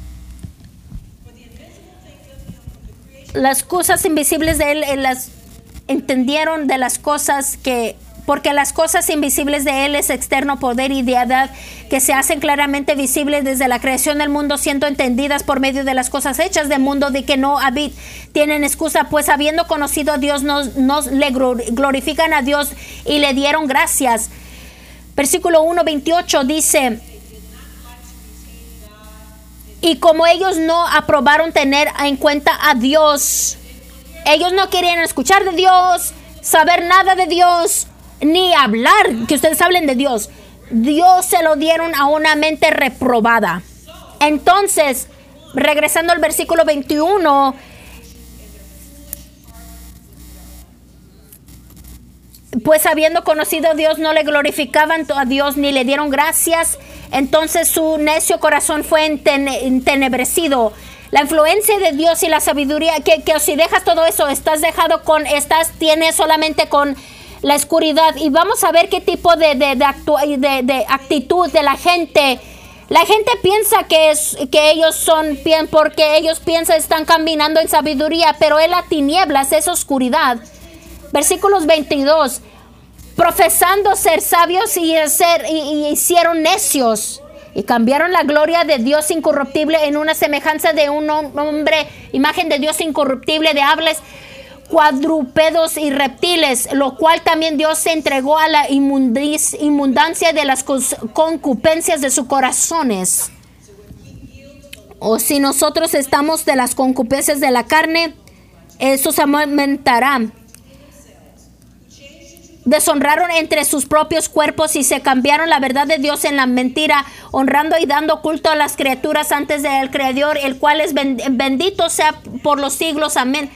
Las cosas invisibles de él, las entendieron de las cosas que, porque las cosas invisibles de él es externo poder y deidad, que se hacen claramente visibles desde la creación del mundo, siendo entendidas por medio de las cosas hechas del mundo, de que no habit, tienen excusa, pues habiendo conocido a Dios, nos, nos le glorifican a Dios y le dieron gracias. Versículo uno, veintiocho dice: y como ellos no aprobaron tener en cuenta a Dios, ellos no querían escuchar de Dios, saber nada de Dios, ni hablar, que ustedes hablen de Dios. Dios se lo dieron a una mente reprobada. Entonces, regresando al versículo veintiuno, pues habiendo conocido a Dios, no le glorificaban a Dios ni le dieron gracias. Entonces su necio corazón fue entenebrecido. La influencia de Dios y la sabiduría, que, que si dejas todo eso, estás dejado con, estás, tienes solamente con la oscuridad. Y vamos a ver qué tipo de, de, de, actu, de, de actitud de la gente. La gente piensa que, es, que ellos son bien, porque ellos piensan están caminando en sabiduría, pero en las tinieblas es oscuridad. Versículos veintidós. Profesando ser sabios y, ser, y, y hicieron necios, y cambiaron la gloria de Dios incorruptible en una semejanza de un hombre, imagen de Dios incorruptible, de aves, cuadrúpedos y reptiles, lo cual también Dios se entregó a la inmundiz, inmundancia de las concupiscencias de sus corazones. O si nosotros estamos de las concupiscencias de la carne, eso se aumentará. Deshonraron entre sus propios cuerpos y se cambiaron la verdad de Dios en la mentira, honrando y dando culto a las criaturas antes del Creador, el cual es bendito sea por los siglos. Amén.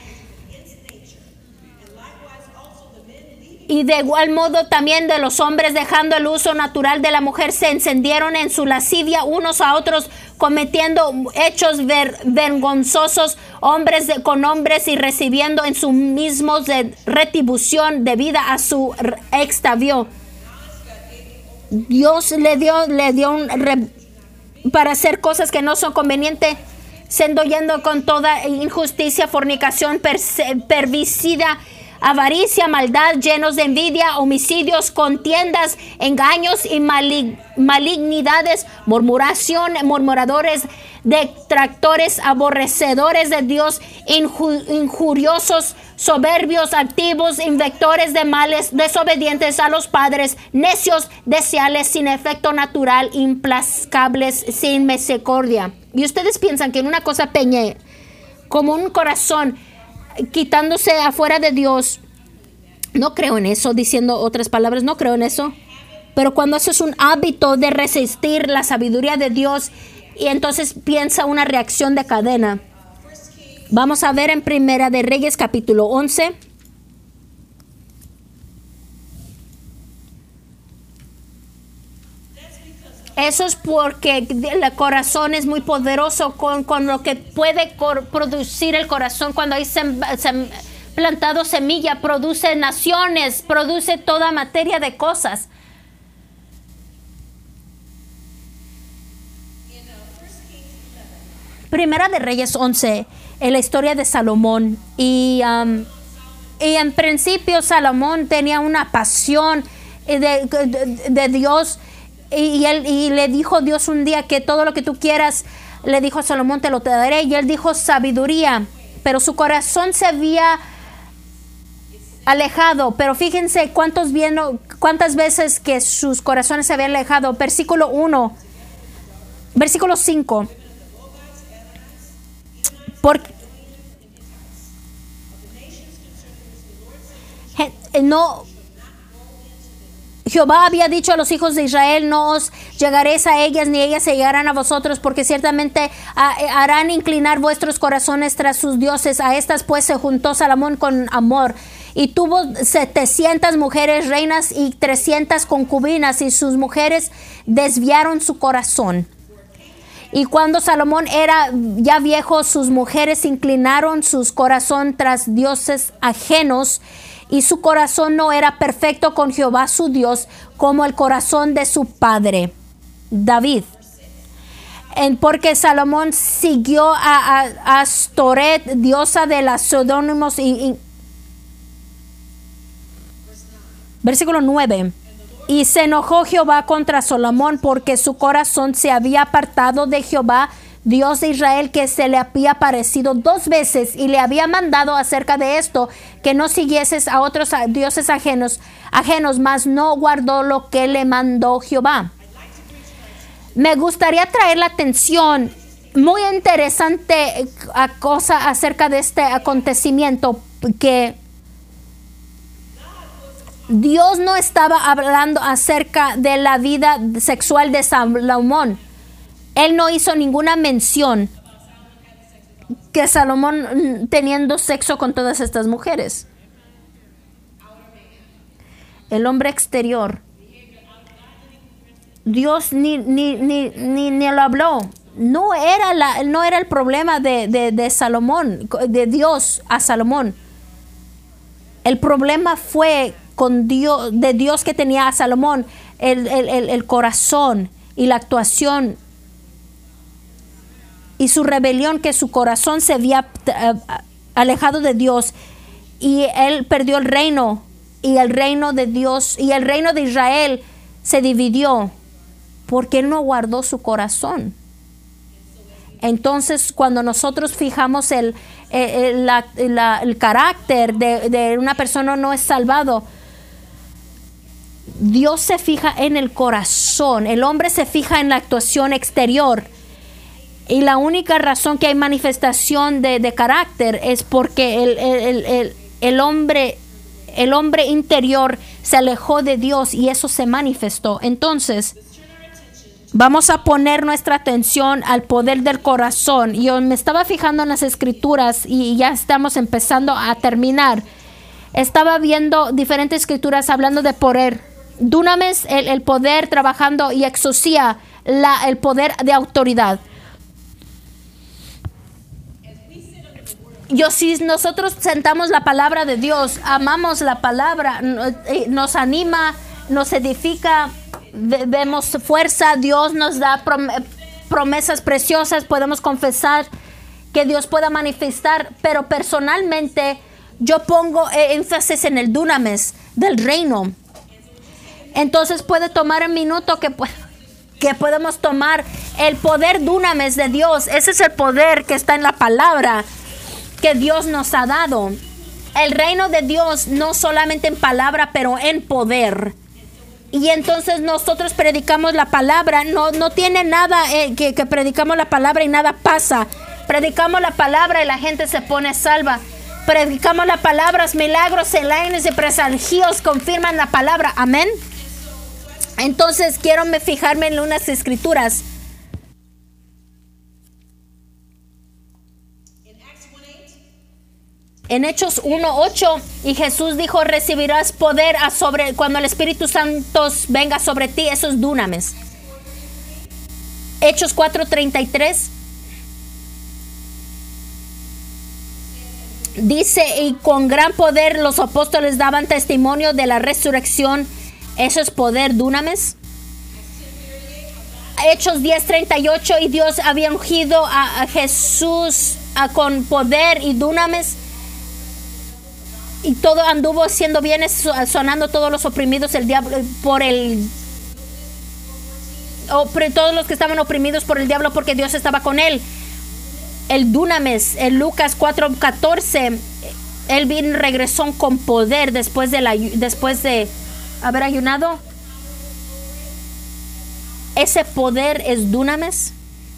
Y de igual modo también de los hombres, dejando el uso natural de la mujer, se encendieron en su lascivia unos a otros, cometiendo hechos ver, vergonzosos, hombres de, con hombres, y recibiendo en su mismos de retribución debida a su extravío. Dios le dio, le dio un re, para hacer cosas que no son convenientes, siendo yendo con toda injusticia, fornicación, perversidad, avaricia, maldad, llenos de envidia, homicidios, contiendas, engaños y malig malignidades, murmuración, murmuradores, detractores, aborrecedores de Dios, inju injuriosos, soberbios, activos, inventores de males, desobedientes a los padres, necios, deseables, sin efecto natural, implacables, sin misericordia. Y ustedes piensan que en una cosa pequeña, como un corazón quitándose afuera de Dios, no creo en eso, diciendo otras palabras, no creo en eso. Pero cuando eso es un hábito de resistir la sabiduría de Dios, y entonces piensa una reacción de cadena. Vamos a ver en Primera de Reyes capítulo once. Eso es porque el corazón es muy poderoso con, con lo que puede producir el corazón. Cuando hay sem sem plantado semilla, produce naciones, produce toda materia de cosas. Primera de Reyes once, en la historia de Salomón. Y, um, y en principio Salomón tenía una pasión de, de, de Dios. Y, él, y le dijo Dios un día que todo lo que tú quieras, le dijo a Salomón, te lo te daré. Y él dijo sabiduría, pero su corazón se había alejado. Pero fíjense cuántos vieron, cuántas veces que sus corazones se habían alejado. Versículo uno, versículo cinco. Porque no, Jehová había dicho a los hijos de Israel, no os llegaréis a ellas, ni ellas se llegarán a vosotros, porque ciertamente harán inclinar vuestros corazones tras sus dioses. A estas pues se juntó Salomón con amor, y tuvo setecientas mujeres reinas y trescientas concubinas, y sus mujeres desviaron su corazón. Y cuando Salomón era ya viejo, sus mujeres inclinaron su corazón tras dioses ajenos, y su corazón no era perfecto con Jehová su Dios, como el corazón de su padre David. En porque Salomón siguió a, a Astoret, diosa de las Sodónimos. Y, y, versículo nueve. Y se enojó Jehová contra Salomón, porque su corazón se había apartado de Jehová, Dios de Israel, que se le había aparecido dos veces y le había mandado acerca de esto, que no siguieses a otros dioses ajenos, ajenos, mas no guardó lo que le mandó Jehová. Me gustaría traer la atención, muy interesante a cosa acerca de este acontecimiento, que Dios no estaba hablando acerca de la vida sexual de Salomón. Él no hizo ninguna mención que Salomón teniendo sexo con todas estas mujeres. El hombre exterior, Dios ni, ni, ni, ni, ni lo habló. No era, la, no era el problema de, de, de Salomón, de Dios a Salomón. El problema fue con Dios, de Dios que tenía a Salomón, el, el, el, el corazón y la actuación y su rebelión, que su corazón se había uh, alejado de Dios, y él perdió el reino, y el reino de Dios y el reino de Israel se dividió porque él no guardó su corazón. Entonces, cuando nosotros fijamos el, el, la, la, el carácter de, de una persona no es salvado, Dios se fija en el corazón. El hombre se fija en la actuación exterior. Y la única razón que hay manifestación de, de carácter es porque el, el, el, el, hombre, el hombre interior se alejó de Dios y eso se manifestó. Entonces, vamos a poner nuestra atención al poder del corazón. Yo me estaba fijando en las escrituras y ya estamos empezando a terminar. Estaba viendo diferentes escrituras hablando de poder. Dunamis, el, el poder trabajando, y exousia, la, el poder de autoridad. Yo, si nosotros sentamos la palabra de Dios, amamos la palabra, nos anima, nos edifica, vemos fuerza, Dios nos da promesas preciosas, podemos confesar que Dios pueda manifestar, pero personalmente yo pongo énfasis en el dunamis del reino. Entonces puede tomar un minuto que, que podemos tomar el poder dunamis de Dios. Ese es el poder que está en la palabra que Dios nos ha dado. El reino de Dios no solamente en palabra, pero en poder. Y entonces nosotros predicamos la palabra. No, no tiene nada eh, que, que predicamos la palabra y nada pasa. Predicamos la palabra y la gente se pone salva. Predicamos la palabra, milagros, señales y presagios confirman la palabra. Amén. Entonces quiero me fijarme en unas escrituras. En Hechos uno ocho, y Jesús dijo: recibirás poder a sobre cuando el Espíritu Santo venga sobre ti. Eso es dunamis. Hechos cuatro treinta y tres dice: y con gran poder los apóstoles daban testimonio de la resurrección. Eso es poder dunamis. Hechos diez treinta y ocho, y Dios había ungido a, a Jesús a, con poder y dunamis, y todo anduvo haciendo bienes, sonando todos los oprimidos el diablo por el opre, todos los que estaban oprimidos por el diablo, porque Dios estaba con él. El dunamis, en Lucas cuatro catorce, él vino, regresó con poder después de la después de haber ayunado. Ese poder es dunamis.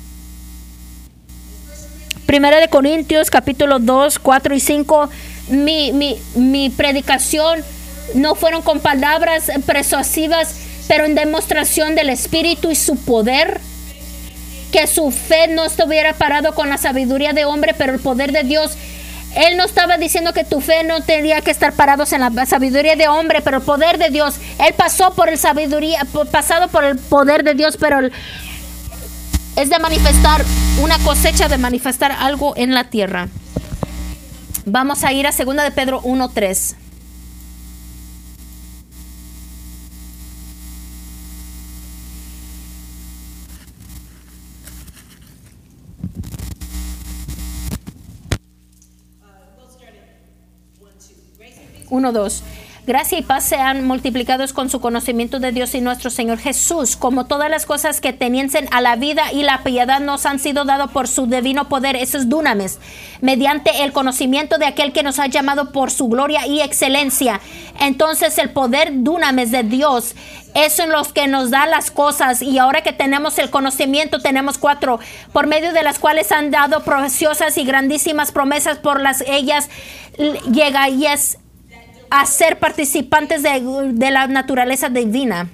Primera de Corintios capítulo dos, cuatro y cinco. Mi, mi, mi predicación no fueron con palabras persuasivas, pero en demostración del Espíritu y su poder. Que su fe no estuviera parado con la sabiduría de hombre, pero el poder de Dios. Él no estaba diciendo que tu fe no tenía que estar parados en la sabiduría de hombre, pero el poder de Dios. Él pasó por el sabiduría, pasado por el poder de Dios, pero el, es de manifestar una cosecha, de manifestar algo en la tierra. Vamos a ir a segunda de Pedro uno tres. uno dos. Gracia y paz sean multiplicados con su conocimiento de Dios y nuestro Señor Jesús, como todas las cosas que teniesen a la vida y la piedad nos han sido dado por su divino poder. Eso es dunamis, mediante el conocimiento de aquel que nos ha llamado por su gloria y excelencia. Entonces el poder dunamis de Dios es en los que nos da las cosas, y ahora que tenemos el conocimiento tenemos cuatro, por medio de las cuales han dado preciosas y grandísimas promesas, por las ellas llegáis a ser participantes de, de la naturaleza divina.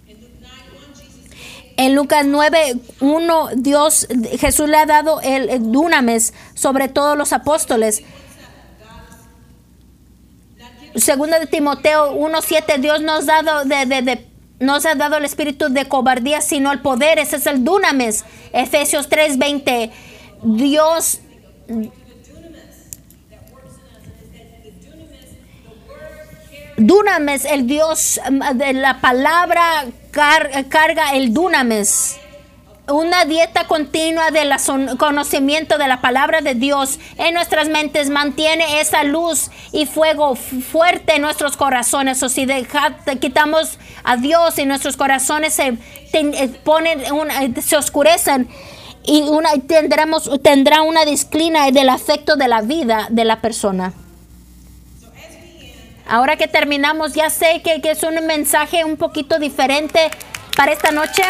En Lucas nueve uno, Dios, Jesús le ha dado el, el dunamis sobre todos los apóstoles. Segunda de Timoteo uno siete, Dios nos ha dado de, de, de nos ha dado el espíritu de cobardía, sino el poder. Ese es el dunamis. Efesios tres veinte, Dios dunamis, el Dios de la palabra car, carga el dunamis. Una dieta continua del conocimiento de la palabra de Dios en nuestras mentes mantiene esa luz y fuego fuerte en nuestros corazones. O si deja, quitamos a Dios y nuestros corazones se te, ponen una, se oscurecen, y una, tendremos, tendrá una disciplina del afecto de la vida de la persona. Ahora que terminamos, ya sé que, que es un mensaje un poquito diferente para esta noche.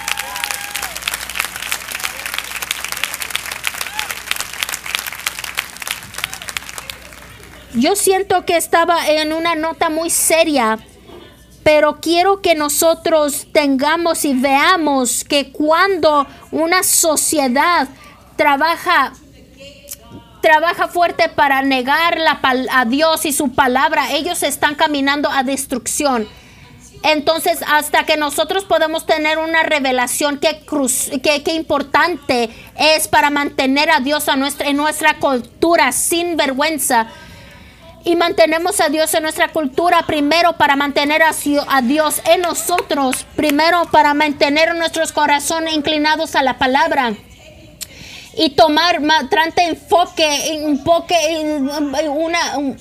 Yo siento que estaba en una nota muy seria, pero quiero que nosotros tengamos y veamos que cuando una sociedad trabaja trabaja fuerte para negar la, a Dios y su palabra, ellos están caminando a destrucción. Entonces, hasta que nosotros podamos tener una revelación que, cruz, que, que importante es para mantener a Dios a nuestra, en nuestra cultura sin vergüenza. y mantenemos a Dios en nuestra cultura, primero para mantener a, a Dios en nosotros, primero para mantener nuestros corazones inclinados a la palabra y tomar más enfoque, enfoque, una, un,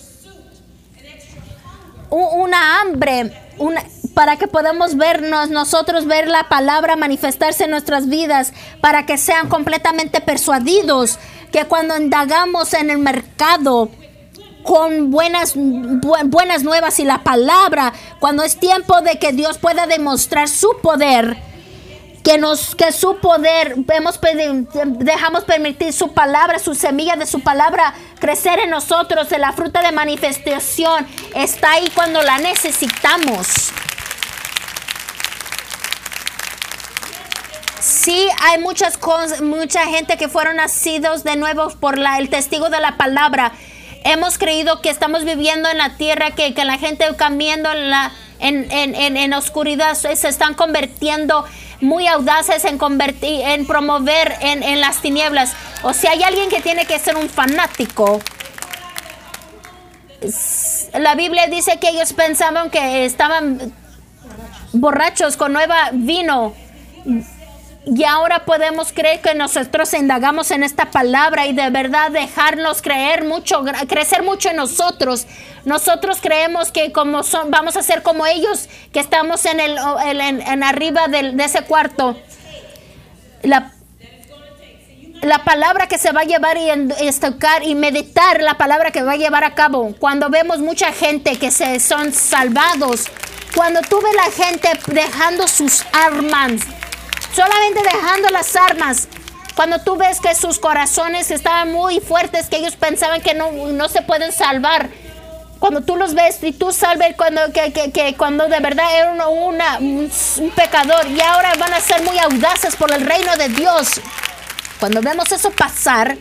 una hambre, una, para que podamos vernos, nosotros ver la palabra manifestarse en nuestras vidas, para que sean completamente persuadidos, que cuando indagamos en el mercado con buenas, bu buenas nuevas y la palabra, cuando es tiempo de que Dios pueda demostrar su poder, que nos, que su poder, hemos, dejamos permitir su palabra, su semilla de su palabra crecer en nosotros, de la fruta de manifestación está ahí cuando la necesitamos. Sí, hay muchas cosas, mucha gente que fueron nacidos de nuevo por la, el testigo de la palabra. Hemos creído que estamos viviendo en la tierra, que, que la gente cambiando en, la, en, en, en, en oscuridad se están convirtiendo muy audaces en, convertir, en promover en, en las tinieblas. O sea, hay alguien que tiene que ser un fanático. La Biblia dice que ellos pensaban que estaban borrachos con nueva vino. Y ahora podemos creer que nosotros indagamos en esta palabra y de verdad dejarnos creer mucho, crecer mucho en nosotros. Nosotros creemos que como son, vamos a ser como ellos, que estamos en el en, en arriba del, de ese cuarto. La, la palabra que se va a llevar y estudiar y meditar, la palabra que va a llevar a cabo. Cuando vemos mucha gente que se son salvados, cuando tú ves la gente dejando sus armas, solamente dejando las armas, cuando tú ves que sus corazones estaban muy fuertes, que ellos pensaban que no, no se pueden salvar, cuando tú los ves y tú salves cuando, que, que, que cuando de verdad era una, una, un, un pecador y ahora van a ser muy audaces por el reino de Dios. Cuando vemos eso pasar,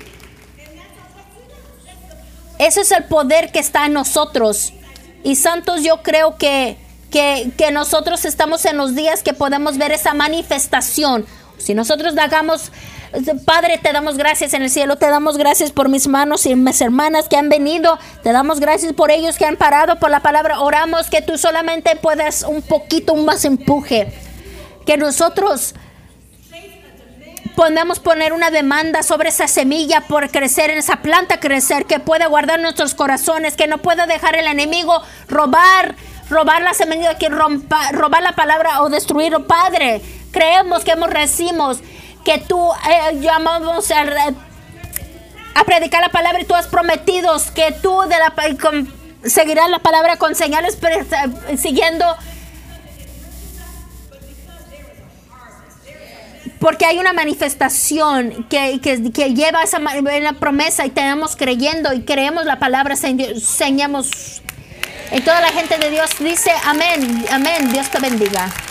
ese es el poder que está en nosotros. Y santos, yo creo que Que, que nosotros estamos en los días que podemos ver esa manifestación. Si nosotros hagamos, Padre, te damos gracias en el cielo, te damos gracias por mis hermanos y mis hermanas que han venido, te damos gracias por ellos que han parado por la palabra. Oramos que tú solamente puedas un poquito más empuje, que nosotros podamos poner una demanda sobre esa semilla por crecer, en esa planta crecer, que pueda guardar nuestros corazones, que no pueda dejar el enemigo robar robar la semilla, que rompa, robar la palabra o destruirlo. Padre, creemos que hemos recibimos, que tú eh, llamamos a, a predicar la palabra y tú has prometido que tú de la, con, seguirás la palabra con señales, pero, siguiendo, porque hay una manifestación que, que, que lleva esa la promesa y tenemos creyendo y creemos la palabra, enseñamos. Y toda la gente de Dios dice amén, amén, Dios te bendiga.